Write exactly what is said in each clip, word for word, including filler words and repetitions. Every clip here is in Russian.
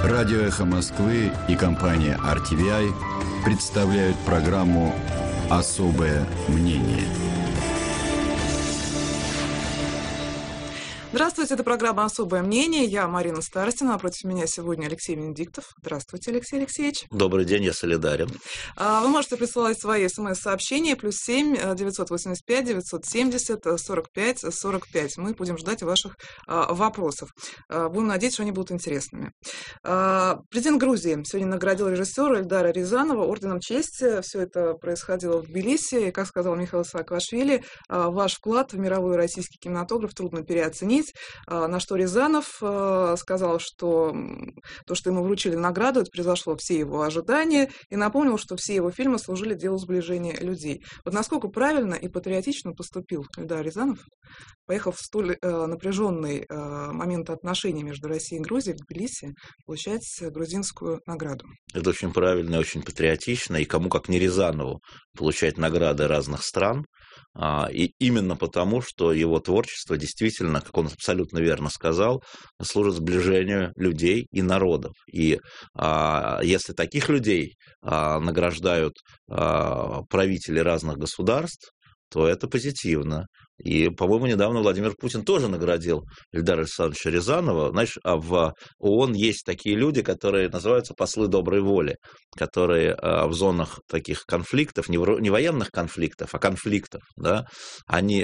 Радио «Эхо Москвы» и компания ар ти ви ай представляют программу «Особое мнение». Здравствуйте, это программа «Особое мнение». Я Марина Старостина, напротив меня сегодня Алексей Венедиктов. Здравствуйте, Алексей Алексеевич. Добрый день, я солидарен. Вы можете присылать свои смс-сообщения плюс семь девятьсот восемьдесят пять девятьсот семьдесят сорок пять сорок пять. Мы будем ждать ваших вопросов. Будем надеяться, что они будут интересными. Президент Грузии сегодня наградил режиссера Эльдара Рязанова орденом чести. Все это происходило в Тбилиси. И, как сказал Михаил Саакашвили, ваш вклад в мировой российский кинематограф трудно переоценить. На что Рязанов сказал, что то, что ему вручили награду, это превзошло все его ожидания, и напомнил, что все его фильмы служили делу сближения людей. Вот насколько правильно и патриотично поступил Эльдар Рязанов, поехав в столь напряженный момент отношений между Россией и Грузией в Тбилиси, получать грузинскую награду? Это очень правильно и очень патриотично, и кому как не Рязанову получать награды разных стран. И именно потому, что его творчество действительно, как он абсолютно верно сказал, служит сближению людей и народов. И а, если таких людей а, награждают а, правители разных государств, то это позитивно. И, по-моему, недавно Владимир Путин тоже наградил Эльдара Александровича Рязанова. Знаешь, а в ООН есть такие люди, которые называются послы доброй воли, которые в зонах таких конфликтов, не военных конфликтов, а конфликтов, да, они,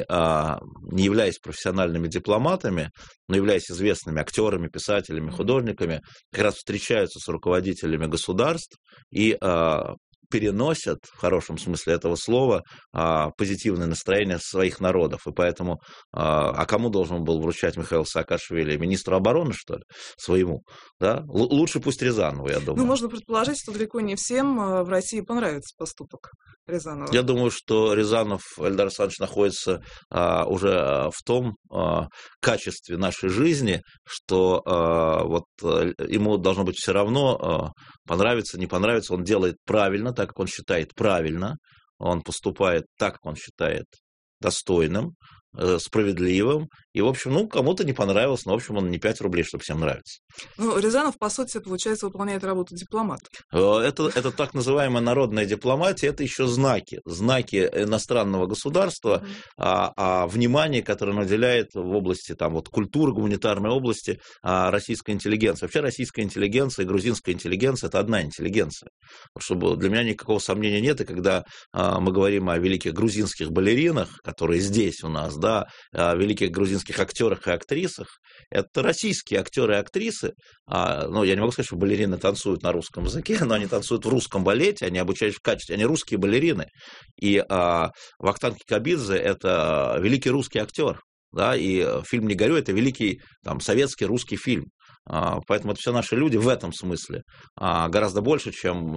не являясь профессиональными дипломатами, но являясь известными актерами, писателями, художниками, как раз встречаются с руководителями государств и переносят, в хорошем смысле этого слова, позитивное настроение своих народов. И поэтому, а кому должен был вручать Михаил Саакашвили? Министру обороны, что ли? Своему? Да? Л- лучше пусть Рязанову, я думаю. Ну, можно предположить, что далеко не всем в России понравится поступок Рязанова. Я думаю, что Рязанов, Эльдар Александрович, находится а, уже в том а, качестве нашей жизни, что а, вот, ему должно быть все равно, а, понравится, не понравится, он делает правильно, так, как он считает правильно, он поступает так, как он считает достойным, справедливым. И, в общем, ну, кому-то не понравилось, но, в общем, он не пять рублей, чтобы всем нравится. Ну, Рязанов, по сути, получается, выполняет работу дипломата. Это, это так называемая народная дипломатия, это еще знаки, знаки иностранного государства, mm-hmm. а, а внимание, которое он уделяет в области там, вот, культуры, гуманитарной области а, российской интеллигенции. Вообще российская интеллигенция и грузинская интеллигенция – это одна интеллигенция. Чтобы для меня никакого сомнения нет, и когда а, мы говорим о великих грузинских балеринах, которые здесь у нас, да, о великих грузинских актерах и актрисах, это российские актеры и актрисы. А, ну, я не могу сказать, что балерины танцуют на русском языке, но они танцуют в русском балете, они обучаются в качестве, они русские балерины. И а, Вахтанг Кикабидзе – это великий русский актер, да, и фильм «Не горюй» – это великий там, советский русский фильм. Поэтому это все наши люди в этом смысле гораздо больше, чем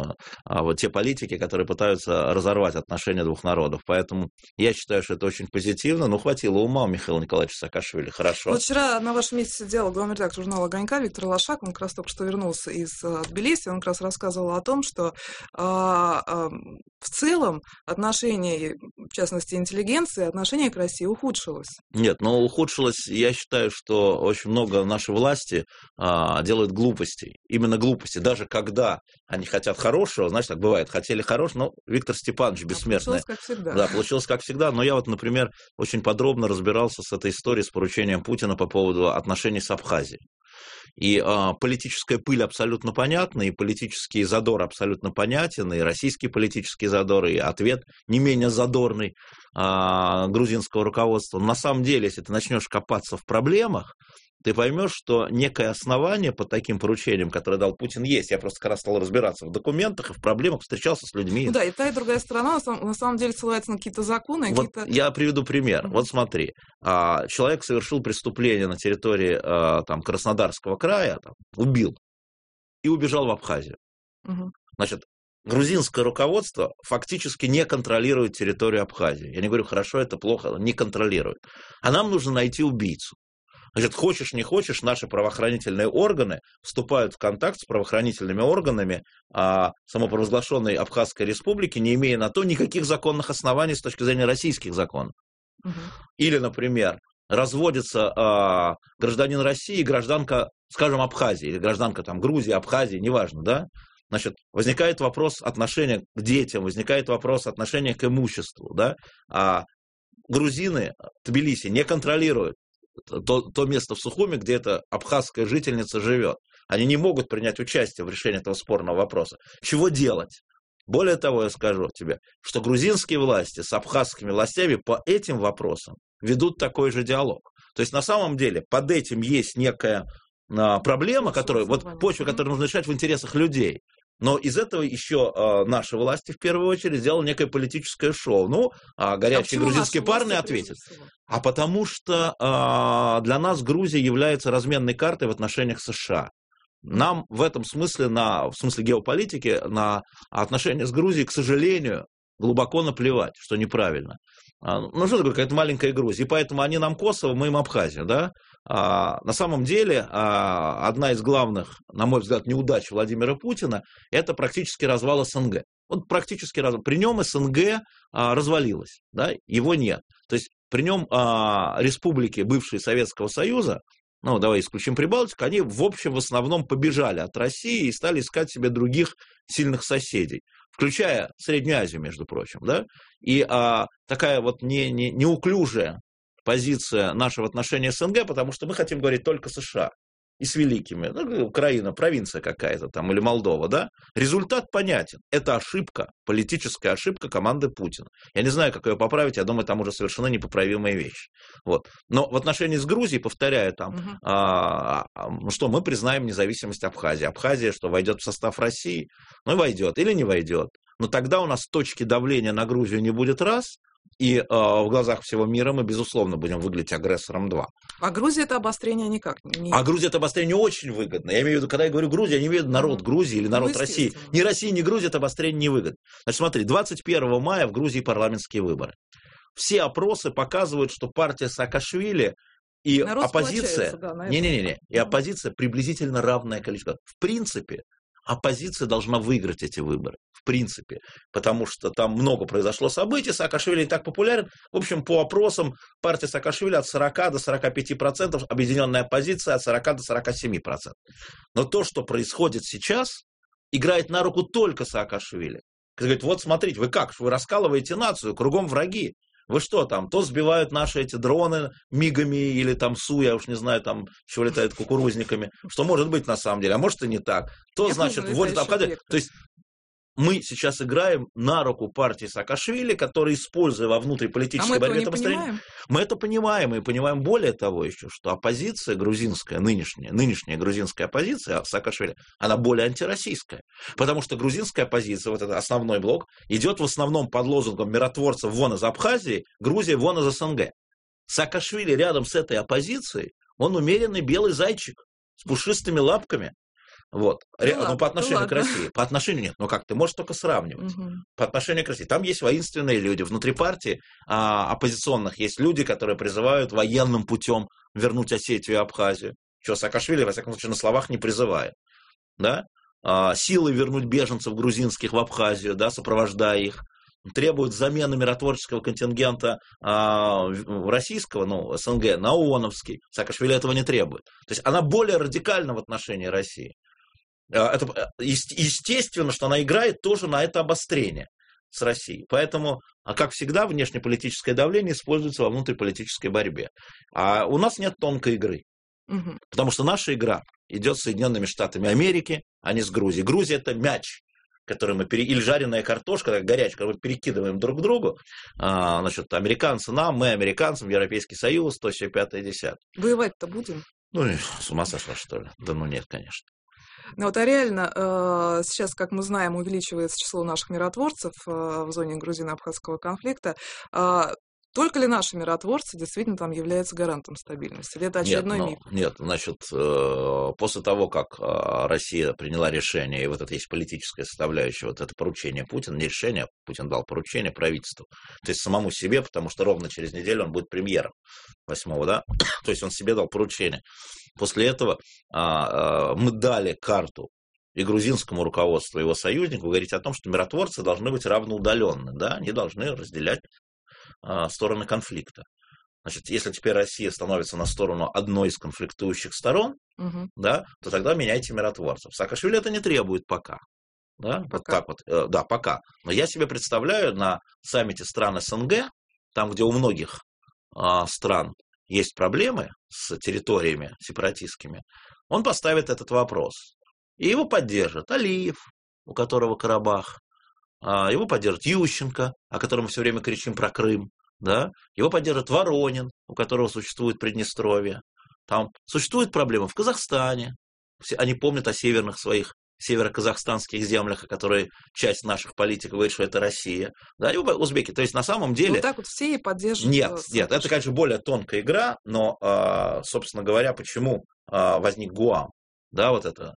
вот те политики, которые пытаются разорвать отношения двух народов. Поэтому я считаю, что это очень позитивно. Ну, хватило ума у Михаила Николаевича Саакашвили. Хорошо. Вот вчера на вашем месте сидел главный редактор журнала «Огонька» Виктор Лошак. Он как раз только что вернулся из Тбилиси. Он как раз рассказывал о том, что а, а, в целом отношение, в частности, интеллигенции, отношение к России ухудшилось. Нет, но ухудшилось, я считаю, что очень много нашей власти а, делают глупостей. Именно глупости. Даже когда они хотят хорошего, знаешь, так бывает, хотели хорошего, но Виктор Степанович бессмертный. Получилось как всегда. Да, получилось как всегда. Но я вот, например, очень подробно разбирался с этой историей, с поручением Путина по поводу отношений с Абхазией. И а, политическая пыль абсолютно понятна, и политический задор абсолютно понятен, и российский политический задор, и ответ не менее задорный а, грузинского руководства. Но на самом деле, если ты начнешь копаться в проблемах, ты поймешь, что некое основание по таким поручениям, которые дал Путин, есть. Я просто как раз стал разбираться в документах и в проблемах, встречался с людьми. Ну да, и та, и другая сторона на самом деле ссылается на какие-то законы. Вот какие-то... Я приведу пример. Mm-hmm. Вот смотри, человек совершил преступление на территории там, Краснодарского края, там, убил и убежал в Абхазию. Mm-hmm. Значит, грузинское руководство фактически не контролирует территорию Абхазии. Я не говорю, хорошо, это плохо, не контролирует. А нам нужно найти убийцу. Значит, хочешь, не хочешь, наши правоохранительные органы вступают в контакт с правоохранительными органами а, самопровозглашенной Абхазской республики, не имея на то никаких законных оснований с точки зрения российских законов. Угу. Или, например, разводится а, гражданин России и гражданка скажем, Абхазии, или гражданка там Грузии, Абхазии, неважно, да, значит, возникает вопрос отношения к детям, возникает вопрос отношения к имуществу, да, а грузины Тбилиси не контролируют то, то место в Сухуми, где эта абхазская жительница живет. Они не могут принять участие в решении этого спорного вопроса. Чего делать? Более того, я скажу тебе, что грузинские власти с абхазскими властями по этим вопросам ведут такой же диалог. То есть, на самом деле, под этим есть некая а, проблема, которую, вот почва, которую нужно решать в интересах людей. Но из этого еще а, наши власти, в первую очередь, сделали некое политическое шоу. Ну, а горячие а грузинские парни ответят. А потому что а, для нас Грузия является разменной картой в отношениях США. Нам в этом смысле, на, в смысле геополитики, на отношения с Грузией, к сожалению, глубоко наплевать, что неправильно. Ну, что такое какая-то маленькая Грузия? И поэтому они нам Косово, мы им Абхазию, да? А, на самом деле, а, одна из главных, на мой взгляд, неудач Владимира Путина – это практически развал СНГ. Вот практически развал. При нем СНГ а, развалилось, да? Его нет. То есть при нем а, республики бывшие Советского Союза, ну, давай исключим Прибалтику, они, в общем, в основном побежали от России и стали искать себе других сильных соседей, включая Среднюю Азию, между прочим, да, и а, такая вот не, не, неуклюжая позиция нашего отношения с СНГ, потому что мы хотим говорить только США и с великими, ну, Украина, провинция какая-то там, или Молдова, да, результат понятен, это ошибка, политическая ошибка команды Путина. Я не знаю, как ее поправить, я думаю, там уже совершенно непоправимые вещи. Вот. Но в отношении с Грузией, повторяю, там, угу. а, а, что мы признаем независимость Абхазии. Абхазия, что войдет в состав России, ну и войдет, или не войдет. Но тогда у нас точки давления на Грузию не будет раз, и э, в глазах всего мира мы, безусловно, будем выглядеть агрессором два. А Грузия это обострение никак не... А Грузия это обострение очень выгодно. Я имею в виду, когда я говорю Грузия, я не имею в виду народ mm-hmm. Грузии или народ ну, России. Ни России, ни Грузии это обострение не выгодно. Значит, смотри, двадцать первого мая в Грузии парламентские выборы. Все опросы показывают, что партия Саакашвили и народ оппозиция... Да, не-не-не, и оппозиция приблизительно равное количество. В принципе, оппозиция должна выиграть эти выборы. В принципе. Потому что там много произошло событий. Саакашвили не так популярен. В общем, по опросам партия Саакашвили от сорока до сорока пяти процентов, объединенная оппозиция от сорока до сорока семи процентов. Но то, что происходит сейчас, играет на руку только Саакашвили. Говорит, вот смотрите, вы как, вы раскалываете нацию, кругом враги. Вы что там, то сбивают наши эти дроны мигами или там Су, я уж не знаю, там чего летают кукурузниками, что может быть на самом деле, а может и не так. То, я значит, вводят обходы. То есть мы сейчас играем на руку партии Саакашвили, которая, используя во внутриполитической а борьбе это построение, мы это понимаем, и понимаем более того еще, что оппозиция грузинская, нынешняя, нынешняя грузинская оппозиция Саакашвили, она более антироссийская. Потому что грузинская оппозиция, вот этот основной блок, идет в основном под лозунгом миротворцев вон из Абхазии, Грузия вон из СНГ. Саакашвили рядом с этой оппозицией, он умеренный белый зайчик с пушистыми лапками. Вот. Ну, ну ладно, по отношению ну, к России. По отношению нет. Ну как, ты можешь только сравнивать. Угу. По отношению к России. Там есть воинственные люди. Внутри партии а, оппозиционных есть люди, которые призывают военным путем вернуть Осетию и Абхазию. Что Саакашвили, во всяком случае, на словах не призывает. Да? А, силой вернуть беженцев грузинских в Абхазию, да, сопровождая их. Требуют замены миротворческого контингента а, российского, ну, СНГ, на ООНовский. Саакашвили этого не требует. То есть она более радикальна в отношении России. Это, естественно, что она играет тоже на это обострение с Россией. Поэтому, как всегда, внешнеполитическое давление используется во внутриполитической борьбе. А у нас нет тонкой игры. Угу. Потому что наша игра идет с Соединенными Штатами Америки, а не с Грузией. Грузия – это мяч, который мы пере... или жареная картошка, как горячка, мы перекидываем друг к другу. А, значит, американцы нам, мы американцам, Европейский Союз, то все пятое, десятое. Воевать-то будем? Ну, с ума сошла, что ли? Да ну нет, конечно. Ну вот, а реально, сейчас, как мы знаем, увеличивается число наших миротворцев в зоне грузино-абхазского конфликта. Только ли наши миротворцы действительно там являются гарантом стабильности? Или это очередной нет, миф? Ну, нет, значит, после того, как Россия приняла решение, и вот это есть политическая составляющая, вот это поручение Путина, не решение, Путин дал поручение правительству, то есть самому себе, потому что ровно через неделю он будет премьером восьмого, да, то есть он себе дал поручение. После этого мы дали карту и грузинскому руководству, и его союзнику говорить о том, что миротворцы должны быть равноудаленны, да, они должны разделять стороны конфликта. Значит, если теперь Россия становится на сторону одной из конфликтующих сторон, угу. да, то тогда меняйте миротворцев. Саакашвили это не требует пока. Да, пока. Вот так вот, э, да, пока. Но я себе представляю на саммите стран СНГ, там, где у многих э, стран есть проблемы с территориями сепаратистскими, он поставит этот вопрос. И его поддержит Алиев, у которого Карабах, э, его поддержит Ющенко, о котором мы все время кричим про Крым, да, его поддержит Воронин, у которого существует Приднестровье. Там существуют проблемы в Казахстане, все, они помнят о северных своих северо-казахстанских землях, о которой часть наших политиков говорит, что это Россия. Да, и узбеки. То есть, на самом деле... Вот так вот все и поддерживают. Нет, нет, это, конечно, более тонкая игра, но, собственно говоря, почему возник ГУАМ? Да, вот это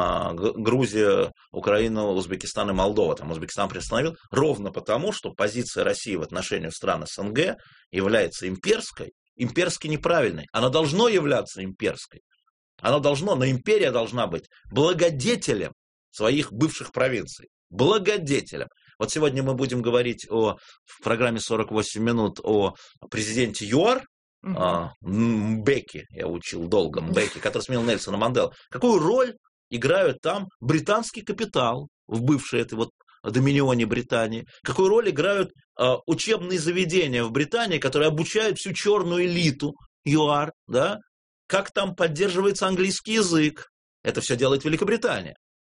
Грузия, Украина, Узбекистан и Молдова. Там Узбекистан приостановил ровно потому, что позиция России в отношении стран СНГ является имперской, имперски неправильной. Она должна являться имперской. Оно должно, но империя должна быть благодетелем своих бывших провинций. Благодетелем. Вот сегодня мы будем говорить о, в программе сорок восемь минут о президенте ЮАР, угу. а, Мбеки, я учил долго, Мбеки, который сменил Нельсона Манделу. Какую роль играют там британский капитал в бывшей этой вот доминионе Британии? Какую роль играют а, учебные заведения в Британии, которые обучают всю черную элиту ЮАР, да? Как там поддерживается английский язык? Это все делает Великобритания.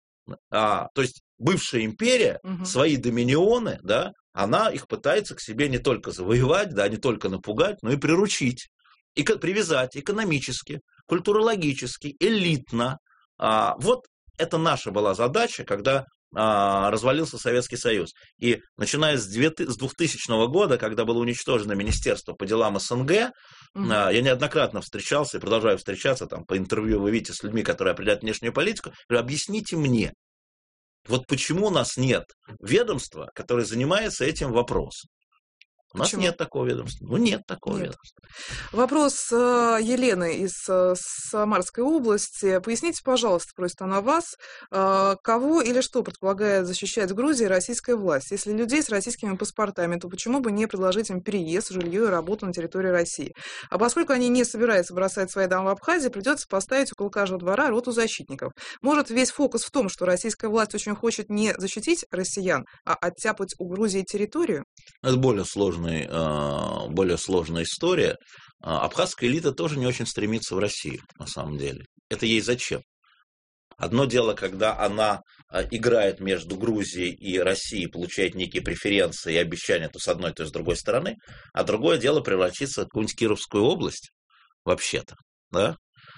А, то есть бывшая империя, угу. свои доминионы, да, она их пытается к себе не только завоевать, да, не только напугать, но и приручить, и привязать экономически, культурологически, элитно. А, вот это наша была задача, когда а, развалился Советский Союз. И начиная с двухтысячного года, когда было уничтожено Министерство по делам СНГ, mm-hmm. а, я неоднократно встречался и продолжаю встречаться, там, по интервью вы видите с людьми, которые определяют внешнюю политику, говорю, объясните мне, вот почему у нас нет ведомства, которое занимается этим вопросом. У нас Почему? нет такого ведомства. Ну, нет такого нет. ведомства. Вопрос э, Елены из э, Самарской области. Поясните, пожалуйста, просит она вас, э, кого или что предполагает защищать в Грузии российская власть? Если людей с российскими паспортами, то почему бы не предложить им переезд, жилье и работу на территории России? А поскольку они не собираются бросать свои дома в Абхазии, придется поставить около каждого двора роту защитников. Может, весь фокус в том, что российская власть очень хочет не защитить россиян, а оттяпать у Грузии территорию? Это более сложно. более сложная история. Абхазская элита тоже не очень стремится в Россию, на самом деле. Это ей зачем? Одно дело, когда она играет между Грузией и Россией, получает некие преференции и обещания то с одной, то с другой стороны, а другое дело превратиться в какую-нибудь Кировскую область, вообще-то, да?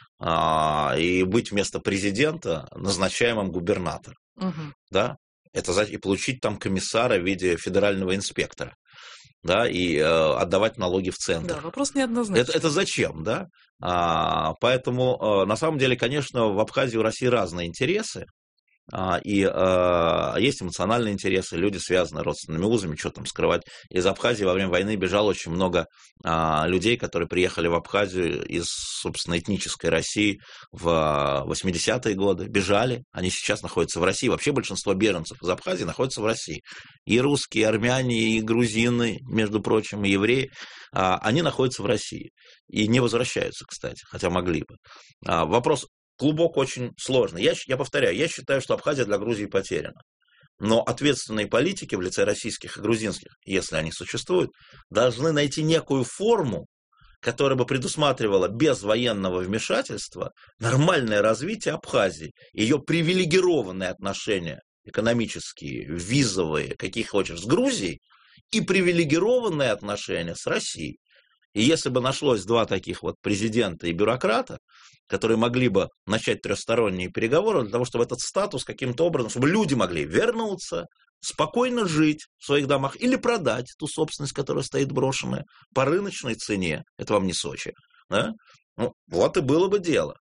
И быть вместо президента назначаемым губернатором, угу. да? Это и получить там комиссара в виде федерального инспектора. Да, и э, отдавать налоги в центр. Да, вопрос неоднозначный. Это, это зачем, да? А, поэтому, э, на самом деле, конечно, в Абхазии у России разные интересы. А, и а, есть эмоциональные интересы, люди связаны родственными узами, что там скрывать. Из Абхазии во время войны бежало очень много а, людей, которые приехали в Абхазию из, собственно, этнической России в восьмидесятые годы, бежали, они сейчас находятся в России. Вообще большинство беженцев из Абхазии находятся в России. И русские, и армяне, и грузины, между прочим, и евреи, а, они находятся в России. И не возвращаются, кстати, хотя могли бы. А, вопрос клубок очень сложный. Я, я повторяю, я считаю, что Абхазия для Грузии потеряна. Но ответственные политики в лице российских и грузинских, если они существуют, должны найти некую форму, которая бы предусматривала без военного вмешательства нормальное развитие Абхазии, ее привилегированные отношения экономические, визовые, какие хочешь, с Грузией, и привилегированные отношения с Россией. И если бы нашлось два таких вот президента и бюрократа, которые могли бы начать трехсторонние переговоры для того, чтобы этот статус каким-то образом, чтобы люди могли вернуться, спокойно жить в своих домах или продать ту собственность, которая стоит брошенная по рыночной цене. Это вам не Сочи. Да? Ну, вот и было бы дело.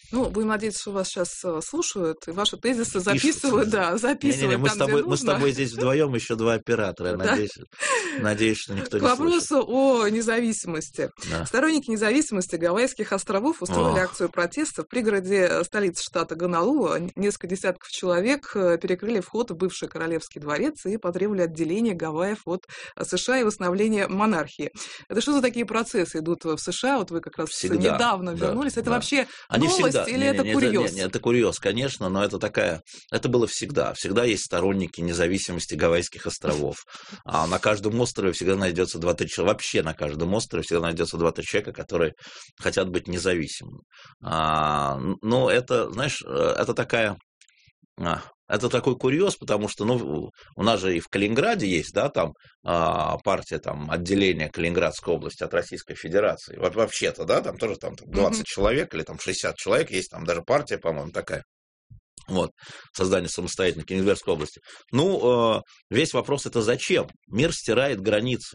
Ну, будем надеяться, что вас сейчас слушают, и ваши тезисы записывают, да, записывают. Не, не, не, мы, там, с тобой, мы с тобой здесь вдвоем, еще два оператора. Я да? надеюсь, надеюсь, что никто не слышит. К вопросу о независимости. Да. Сторонники независимости Гавайских островов устроили о. акцию протеста в пригороде столицы штата Гонолулу. Несколько десятков человек перекрыли вход в бывший Королевский дворец и потребовали отделения Гавайев от США и восстановления монархии. Это что за такие процессы идут в США? Вот вы как раз Всегда, недавно да, вернулись. Это да. вообще Они новость всегда, или не, это не, курьез? Не, не, это курьез, конечно, но это такая... Это было всегда. Всегда есть сторонники независимости Гавайских островов. А на каждом острове всегда найдется два-три человека. Вообще на каждом острове всегда найдется два-три человека, которые хотят быть независимыми. А, ну, это, знаешь, это такая... Это такой курьез, потому что, ну, у нас же и в Калининграде есть, да, там партия, там, отделение Калининградской области от Российской Федерации. Вообще-то, да, там тоже там двадцать mm-hmm. человек или там шестьдесят человек есть, там даже партия, по-моему, такая. Вот, создание самостоятельной Калининградской области. Ну, весь вопрос это зачем? Мир стирает границы.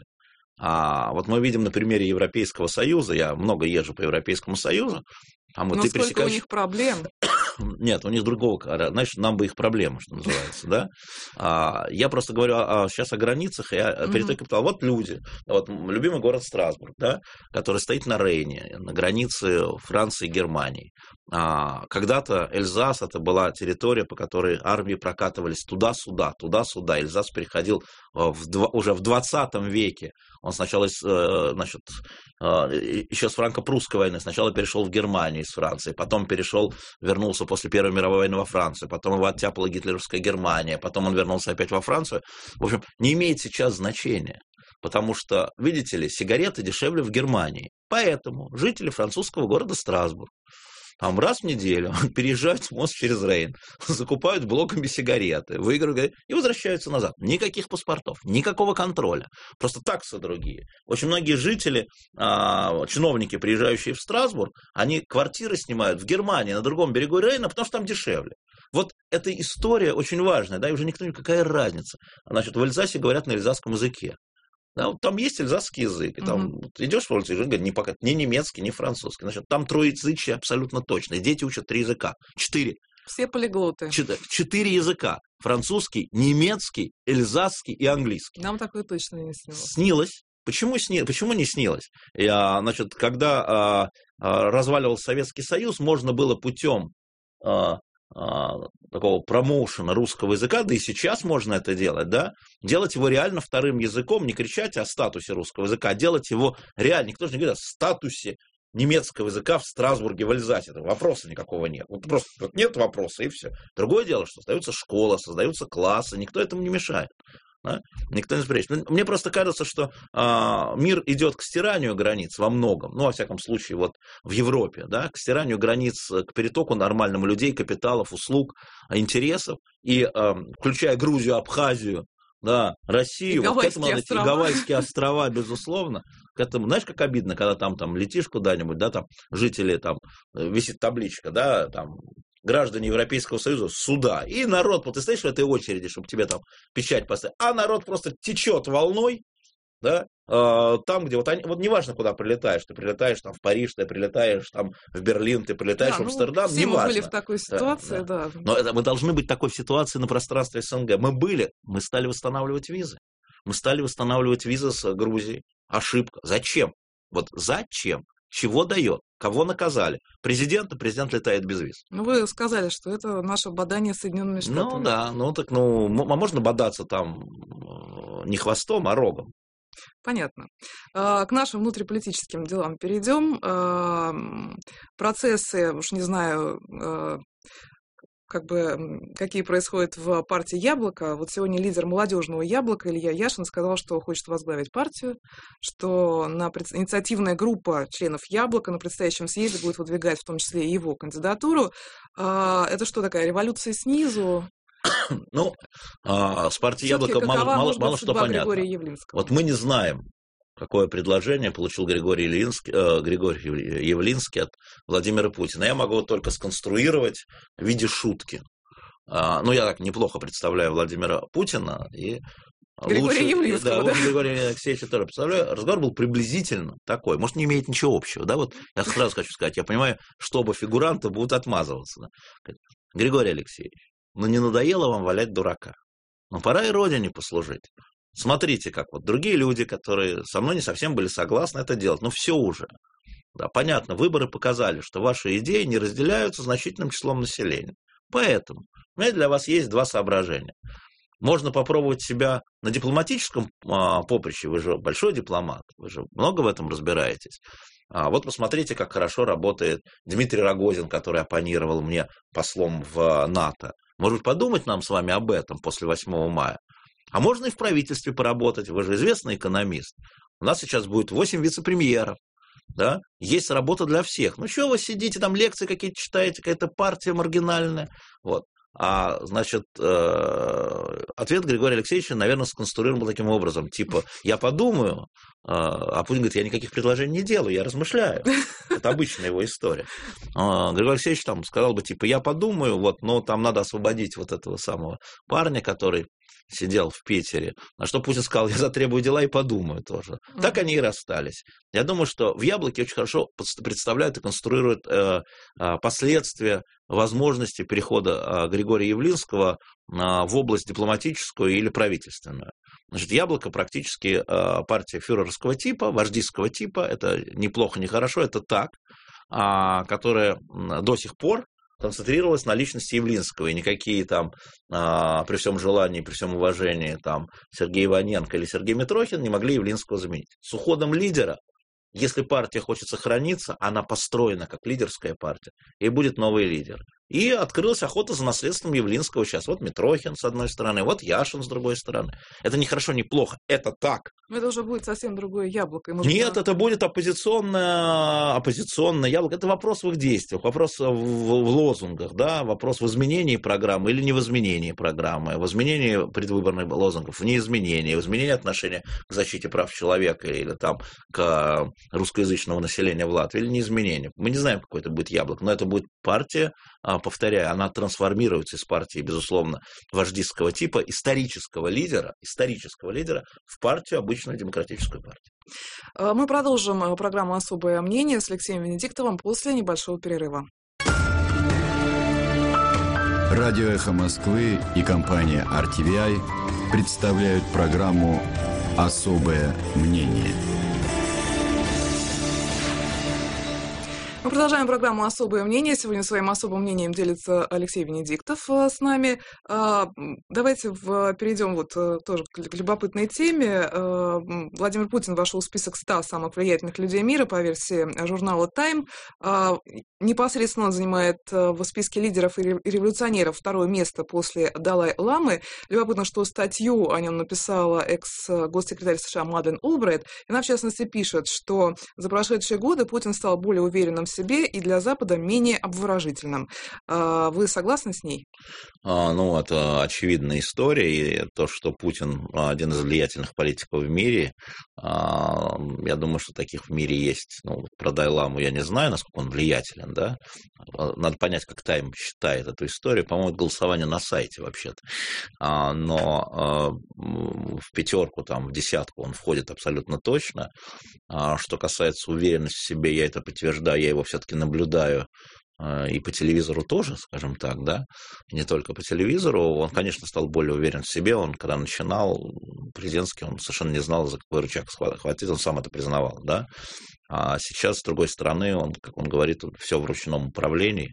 А вот мы видим на примере Европейского Союза, я много езжу по Европейскому Союзу, там, но ты сколько пересекаешь... у них проблем? Нет, у них другого, значит, нам бы их проблемы, что называется, да. А, я просто говорю а, сейчас о границах, я mm-hmm. перед той капиталом. Вот люди, вот любимый город Страсбург, да, который стоит на Рейне, на границе Франции и Германии. А, когда-то Эльзас это была территория, по которой армии прокатывались туда-сюда, туда-сюда. Эльзас переходил в, уже в двадцатом веке. Он сначала, значит, еще с франко-прусской войны, сначала перешел в Германию из Франции, потом перешел, вернулся после Первой мировой войны во Францию, потом его оттяпала гитлеровская Германия, потом он вернулся опять во Францию. В общем, не имеет сейчас значения, потому что, видите ли, сигареты дешевле в Германии. Поэтому жители французского города Страсбург там раз в неделю переезжают мост через Рейн, закупают блоками сигареты, выигрывают и возвращаются назад. Никаких паспортов, никакого контроля. Просто таксы другие. Очень многие жители, чиновники, приезжающие в Страсбург, они квартиры снимают в Германии, на другом берегу Рейна, потому что там дешевле. Вот эта история очень важная, да, и уже никто, какая разница. Значит, в Эльзасе говорят на эльзасском языке. Да, вот там есть эльзасский язык, и там mm-hmm. вот идешь по улице, и говорят, не, пока, не немецкий, не французский. Значит, там троязычие абсолютно точно. И дети учат три языка. Четыре. Все полиглоты. Четыре, четыре языка. Французский, немецкий, эльзасский и английский. Нам такое точно не снилось. Снилось. Почему, сни... Почему не снилось? Я, значит, когда а, а, разваливался Советский Союз, можно было путем а, такого промоушена русского языка, да и сейчас можно это делать, да, делать его реально вторым языком, не кричать о статусе русского языка, а делать его реально. Никто же не говорит о статусе немецкого языка в Страсбурге, в Эльзасе. Вопроса никакого нет. Вот просто нет вопроса, и все. Другое дело, что создаются школы, создаются классы, никто этому не мешает. Да? Никто не запрещает. Мне просто кажется, что а, мир идет к стиранию границ во многом, ну, во всяком случае, вот в Европе, да, к стиранию границ, к перетоку нормальному людей, капиталов, услуг, интересов, и а, включая Грузию, Абхазию, да, Россию, и вот к этому, острова. И Гавайские острова, безусловно, к этому, знаешь, как обидно, когда там, там летишь куда-нибудь, да, там жители, там висит табличка, да, там граждане Европейского Союза сюда. И народ, вот ты стоишь в этой очереди, чтобы тебе там печать поставить, а народ просто течет волной, да, э, там, где вот, они, вот неважно, куда прилетаешь, ты прилетаешь там в Париж, ты прилетаешь там в Берлин, ты прилетаешь да, в Амстердам, ну, все неважно. мы были в такой ситуации, да. да. да. Но это, мы должны быть в такой ситуации на пространстве СНГ. Мы были, мы стали восстанавливать визы. Мы стали восстанавливать визы с Грузией. Ошибка. Зачем? Вот зачем? Чего дает? Кого наказали? Президента, президент летает без виз. Ну, вы сказали, что это наше бадание Соединенными Штатами. Ну, да, ну, так, ну, а можно бодаться там не хвостом, а рогом. Понятно. К нашим внутриполитическим делам перейдем. Процессы, уж не знаю, как бы, какие происходят в партии «Яблоко». Вот сегодня лидер молодежного «Яблока» Илья Яшин сказал, что хочет возглавить партию, что на пред... инициативная группа членов «Яблока» на предстоящем съезде будет выдвигать в том числе и его кандидатуру. Это что, такая революция снизу? Ну, с партией «Яблоко» мало, мало, мало что понятно. Вот мы не знаем, какое предложение получил Григорий, Явлинский, э, Григорий Явлинский от Владимира Путина. Я могу только сконструировать в виде шутки. А, ну, я так неплохо представляю Владимира Путина, и Григория Явлинского, да, да? вот Григория Алексеевича тоже представляю. Разговор был приблизительно такой. Может, не имеет ничего общего, да? Вот я сразу хочу сказать, я понимаю, что оба фигуранта будут отмазываться. Да? Григорий Алексеевич, ну не надоело вам валять дурака? Ну пора и родине послужить. Смотрите, как вот другие люди, которые со мной не совсем были согласны это делать. Ну все уже. Да, понятно, выборы показали, что ваши идеи не разделяются значительным числом населения. Поэтому у меня для вас есть два соображения. Можно попробовать себя на дипломатическом а, поприще, вы же большой дипломат, вы же много в этом разбираетесь. А вот посмотрите, как хорошо работает Дмитрий Рогозин, который оппонировал мне послом в НАТО. Может быть, подумать нам с вами об этом после восьмого мая? А можно и в правительстве поработать, вы же известный экономист. У нас сейчас будет восемь вице-премьеров. Да? Есть работа для всех. Ну, что вы сидите, там лекции какие-то читаете, какая-то партия маргинальная. Вот. А, значит, э, ответ Григория Алексеевича, наверное, сконструирован был таким образом. Типа, я подумаю, э, а Путин говорит, я никаких предложений не делаю, я размышляю. Это обычная его история. Э, Григорий Алексеевич там сказал бы, типа, я подумаю, вот, но там надо освободить вот этого самого парня, который сидел в Питере. На что Путин сказал, я затребую дела и подумаю тоже. Mm-hmm. Так они и расстались. Я думаю, что в «Яблоке» очень хорошо представляют и конструируют э, э, последствия возможности перехода э, Григория Явлинского э, в область дипломатическую или правительственную. Значит, «Яблоко» практически э, партия фюрерского типа, вождистского типа, это неплохо, не хорошо, это так, э, которая до сих пор концентрировалась на личности Явлинского, и никакие там, а, при всем желании, при всем уважении, там, Сергей Иваненко или Сергей Митрохин не могли Явлинского заменить. С уходом лидера, если партия хочет сохраниться, она построена как лидерская партия, и будет новый лидер. И открылась охота за наследством Явлинского сейчас. Вот Митрохин с одной стороны, вот Яшин с другой стороны. Это не хорошо, не плохо, это так. Но это уже будет совсем другое «Яблоко». Может, Нет, да? Это будет оппозиционное, оппозиционное «Яблоко». Это вопрос в их действиях, вопрос в, в лозунгах, да? Вопрос в изменении программы или не в изменении программы, в изменении предвыборных лозунгов, в неизменении, в изменении отношения к защите прав человека или там, к русскоязычного населения в Латвии, или неизменение. Мы не знаем, какое это будет «Яблоко», но это будет партия, повторяю, она трансформируется из партии, безусловно, вождистского типа, исторического лидера, исторического лидера в партию, обычную демократическую партию. Мы продолжим программу «Особое мнение» с Алексеем Венедиктовым после небольшого перерыва. Радио «Эхо Москвы» и компания ар ти ви ай представляют программу «Особое мнение». Мы продолжаем программу «Особое мнение». Сегодня своим особым мнением делится Алексей Венедиктов с нами. Давайте перейдем вот тоже к любопытной теме. Владимир Путин вошел в список ста самых влиятельных людей мира по версии журнала Time. Непосредственно он занимает в списке лидеров и революционеров второе место после Далай-ламы. Любопытно, что статью о нем написала экс-госсекретарь США Мадлен Олбрайт. Она, в частности, пишет, что за прошедшие годы Путин стал более уверенным в себе и для Запада менее обворожительным. Вы согласны с ней? А, ну, это очевидная история. И то, что Путин один из влиятельных политиков в мире, а, я думаю, что таких в мире есть. Ну, про Далай-ламу я не знаю, насколько он влиятелен, да. Надо понять, как Тайм считает эту историю. По-моему, голосование на сайте вообще-то. А, но а, в пятерку, там, в десятку он входит абсолютно точно. А, что касается уверенности в себе, я это подтверждаю, я его все-таки наблюдаю и по телевизору тоже, скажем так, да, и не только по телевизору. Он, конечно, стал более уверен в себе. Он, когда начинал президентский, он совершенно не знал, за какой рычаг хватит, он сам это признавал, да. А сейчас, с другой стороны, он, как он говорит, все в ручном управлении.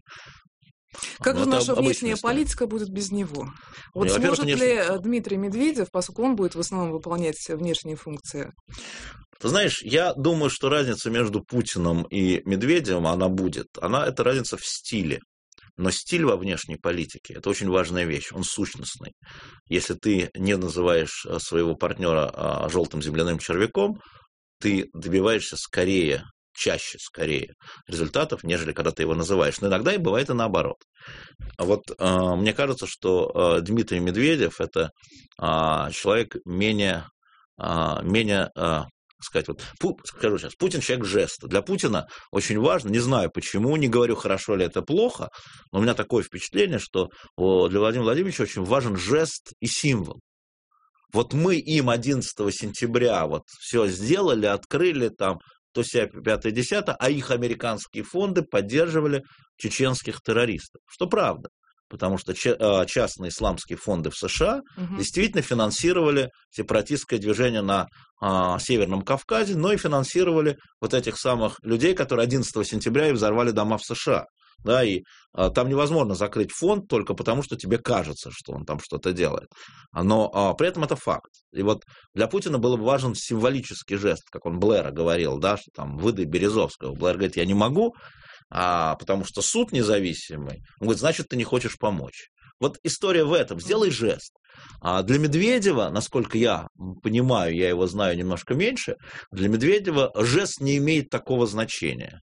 Как же наша внешняя политика будет без него? Вот ну, сможет ли внешне... Дмитрий Медведев, поскольку он будет в основном выполнять внешние функции? Ты знаешь, я думаю, что разница между Путиным и Медведевым, она будет. Она, это разница в стиле. Но стиль во внешней политике – это очень важная вещь, он сущностный. Если ты не называешь своего партнера желтым земляным червяком, ты добиваешься скорее, чаще скорее результатов, нежели когда ты его называешь. Но иногда и бывает и наоборот. Вот э, мне кажется, что э, Дмитрий Медведев – это э, человек менее, э, менее э, сказать, вот, Пу, скажу сейчас, Путин человек жеста. Для Путина очень важно, не знаю почему, не говорю, хорошо ли это плохо, но у меня такое впечатление, что о, для Владимира Владимировича очень важен жест и символ. вот мы им одиннадцатого сентября вот все сделали, открыли там, то себя пятое, десятое, а их американские фонды поддерживали чеченских террористов. Что правда. Потому что частные исламские фонды в США угу. действительно финансировали сепаратистское движение на а, Северном Кавказе, но и финансировали вот этих самых людей, которые одиннадцатого сентября и взорвали дома в США. Да, и а, там невозможно закрыть фонд только потому, что тебе кажется, что он там что-то делает. Но а, при этом это факт. И вот для Путина был бы важен символический жест, как он Блэра говорил, да, что там выдай Березовского. Блэр говорит, я не могу, а, потому что суд независимый. Он говорит, значит, ты не хочешь помочь. Вот история в этом. Сделай жест. А для Медведева, насколько я понимаю, я его знаю немножко меньше, для Медведева жест не имеет такого значения.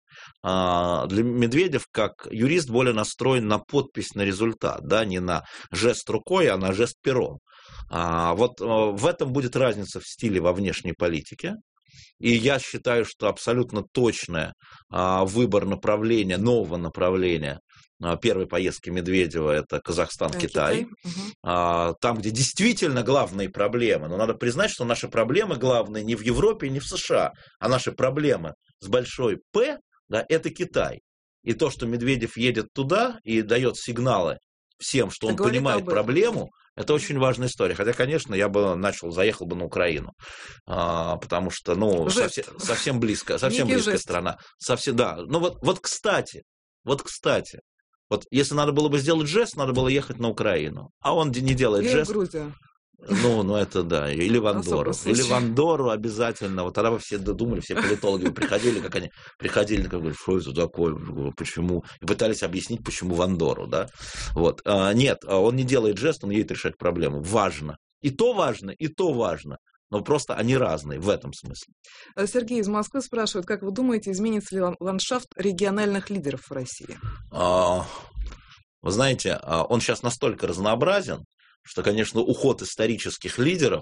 А для Медведев, как юрист, более настроен на подпись на результат, да, не на жест рукой, а на жест пером. А вот в этом будет разница в стиле во внешней политике. И я считаю, что абсолютно точный а, выбор направления, нового направления а, первой поездки Медведева – это Казахстан-Китай. Угу. А, там, где действительно главные проблемы. Но надо признать, что наши проблемы главные не в Европе, не в США, а наши проблемы с большой «П», да, это Китай. И то, что Медведев едет туда и дает сигналы всем, что он понимает проблему, это очень важная история. Хотя, конечно, я бы начал, заехал бы на Украину, а, потому что, ну, совсем, совсем близко, совсем близкая жест. Страна. Совсем, да. Ну вот, вот, кстати, вот, кстати, вот если надо было бы сделать жест, надо было ехать на Украину. А он не делает Или жест. в Грузию. Ну, ну это да, или в Андорру. Или в Андорру обязательно. Вот тогда бы все думали, все политологи приходили, как они приходили, как говорят, что это такое, почему? И пытались объяснить, почему в Андорру, да. Вот. А, нет, он не делает жест, он едет решать проблему. Важно. И то важно, и то важно. Но просто они разные в этом смысле. Сергей из Москвы спрашивает, как вы думаете, изменится ли ландшафт региональных лидеров в России? А, вы знаете, он сейчас настолько разнообразен, что, конечно, уход исторических лидеров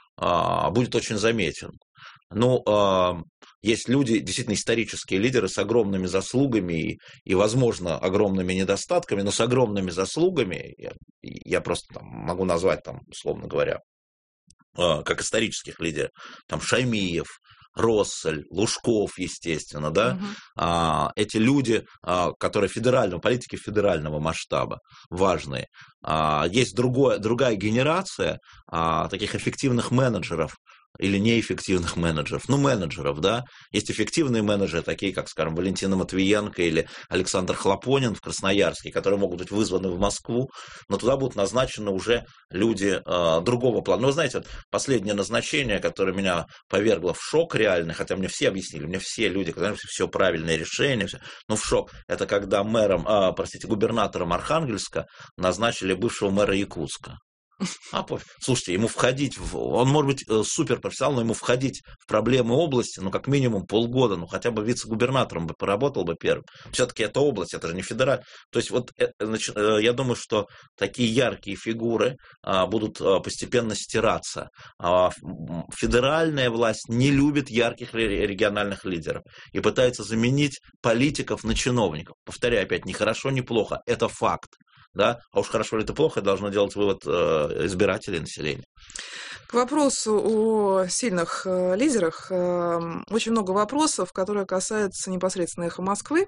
а, будет очень заметен. Ну, а, есть люди, действительно исторические лидеры с огромными заслугами и, и, возможно, огромными недостатками, но с огромными заслугами, я, я просто там, могу назвать, там, условно говоря, а, как исторических лидеров, там Шаймиев, Россель, Лужков, естественно, да, угу. а, эти люди, а, которые федерального, политики федерального масштаба, важные. А, есть другое, другая генерация а, таких эффективных менеджеров, или неэффективных менеджеров, ну, менеджеров, да, есть эффективные менеджеры, такие, как, скажем, Валентина Матвиенко или Александр Хлопонин в Красноярске, которые могут быть вызваны в Москву, но туда будут назначены уже люди э, другого плана. Ну, вы знаете, вот последнее назначение, которое меня повергло в шок реальный, хотя мне все объяснили, мне все люди, которые все правильное решение, все, ну, в шок, это когда мэром, э, простите, губернатором Архангельска назначили бывшего мэра Якутска. А, слушайте, ему входить, в, он может быть суперпрофессионал, но ему входить в проблемы области, ну, как минимум полгода, ну, хотя бы вице-губернатором бы поработал бы первым. Все-таки это область, это же не федераль. То есть, вот, значит, я думаю, что такие яркие фигуры а, будут а, постепенно стираться. А, федеральная власть не любит ярких региональных лидеров и пытается заменить политиков на чиновников. Повторяю опять, ни хорошо, ни плохо, это факт. Да? А уж хорошо ли это плохо, должно делать вывод э, избирателей, населения. К вопросу о сильных э, лидерах э, очень много вопросов, которые касаются непосредственно «Эхо Москвы».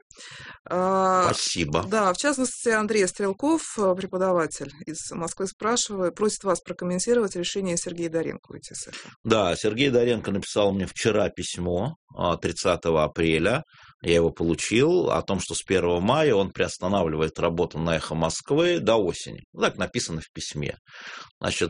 Э, Спасибо. Да, в частности, Андрей Стрелков, преподаватель из Москвы, спрашивает, просит вас прокомментировать решение Сергея Доренко уйти с «Эхо». Да, Сергей Доренко написал мне вчера письмо, тридцатого апреля. Я его получил, о том, что с первого мая он приостанавливает работу на «Эхо Москвы» до осени. Так написано в письме. Значит,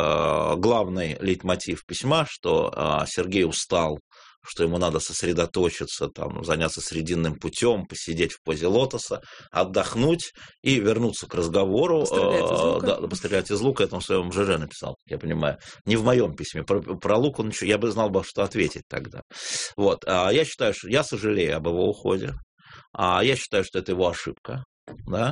главный лейтмотив письма, что Сергей устал, что ему надо сосредоточиться, там, заняться срединным путем, посидеть в позе лотоса, отдохнуть и вернуться к разговору. Пострелять из лука. Да, пострелять из лука, это он в своем ЖЖ написал, я понимаю. Не в моем письме. Про, про лук он еще, я бы знал, что ответить тогда. Вот. А я считаю, что я сожалею об его уходе. А я считаю, что это его ошибка. Да?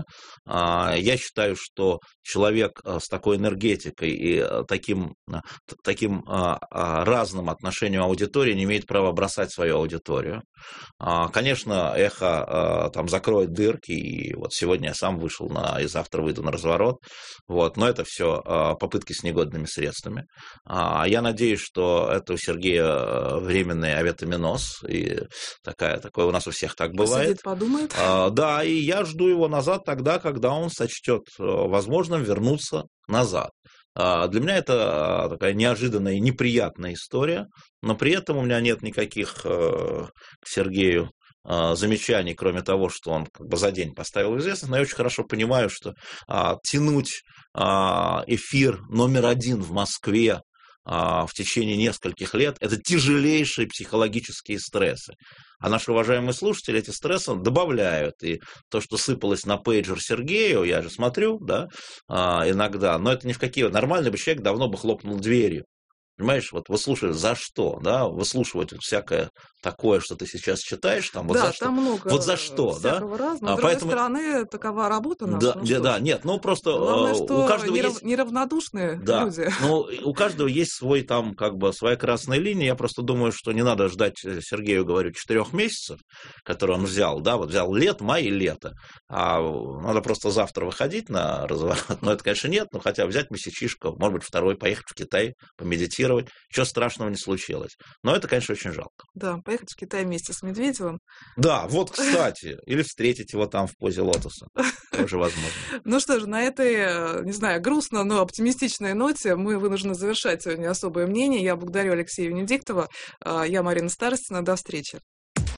Я считаю, что человек с такой энергетикой и таким, таким разным отношением аудитории не имеет права бросать свою аудиторию. Конечно, эхо там закроет дырки, и вот сегодня я сам вышел на, и завтра выйду на разворот, вот, но это все попытки с негодными средствами. Я надеюсь, что это у Сергея временный авитаминоз, и такая, такое у нас у всех так бывает. Посидит, подумает. Да, и я жду его назад тогда, когда он сочтет возможным вернуться назад. Для меня это такая неожиданная и неприятная история, но при этом у меня нет никаких к Сергею замечаний, кроме того, что он как бы за день поставил в известность, но я очень хорошо понимаю, что тянуть эфир номер один в Москве в течение нескольких лет – это тяжелейшие психологические стрессы. А наши уважаемые слушатели эти стрессы добавляют. И то, что сыпалось на пейджер Сергею, я же смотрю, да, иногда, но это ни в какие... Нормальный бы человек давно бы хлопнул дверью. Понимаешь, вот выслушивать за что, да, выслушивать всякое такое, что ты сейчас читаешь, там, вот да, за что. Там много вот за что, да? Разного. С а, другой поэтому... стороны, такова работа наша. Да, ну, да, да, нет, ну просто Главное, что у каждого нерав... есть... неравнодушные да, люди. Ну, у каждого есть свой там, как бы, своя красная линия. Я просто думаю, что не надо ждать, Сергею говорю, четырех месяцев, которые он взял, да, вот взял лет, май и лето. А надо просто завтра выходить на разворот. Но это, конечно, нет, но хотя взять месячишко, может быть, второй, поехать в Китай, помедитировать. Чего страшного не случилось. Но это, конечно, очень жалко. Да, поехать в Китай вместе с Медведевым. Да, вот, кстати. Или встретить его там в позе лотоса. Тоже возможно. Ну что же, на этой, не знаю, грустно, но оптимистичной ноте мы вынуждены завершать сегодня особое мнение. Я благодарю Алексея Венедиктова. Я Марина Старостина. До встречи.